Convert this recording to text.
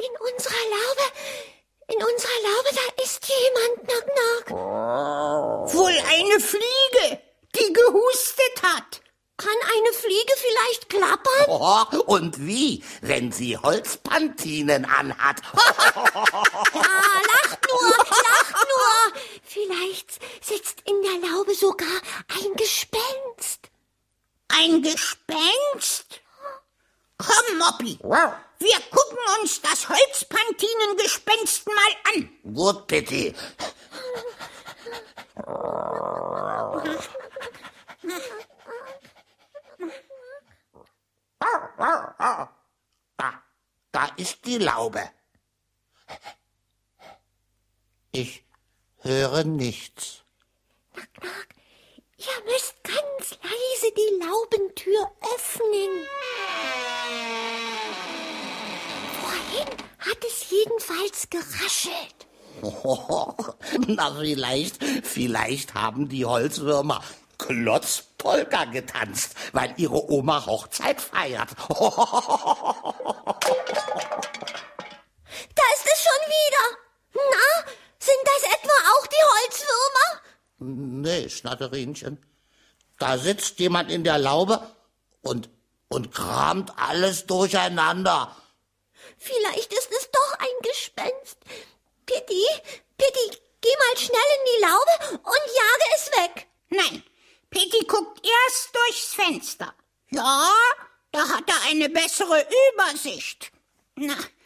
In unserer Laube, da ist jemand, Knock, knock. Wohl eine Fliege, die gehustet hat. Kann eine Fliege vielleicht klappern? Oh, und wie, wenn sie Holzpantinen anhat? Lacht nur. Vielleicht sitzt in der Laube sogar ein Gespenst. Ein Gespenst? Komm, Moppi, wir gucken uns das Holzpantinengespenst mal an. Gut, Pitti. Da ist die Laube. Ich höre nichts. Knock, knock. Ihr müsst ganz leise die Laubentür öffnen. Vorhin hat es jedenfalls geraschelt. Na, vielleicht haben die Holzwürmer Klotzpolka getanzt, weil ihre Oma Hochzeit feiert. Da ist es schon wieder. Na, sind das etwa auch die Holzwürmer? Nee, Schnatterinchen. Da sitzt jemand in der Laube und kramt alles durcheinander. Vielleicht ist es doch ein Gespenst. Pitti, geh mal schnell in die Laube und jage es weg. Nein, Pitti guckt erst durchs Fenster. Ja, da hat er eine bessere Übersicht. Na,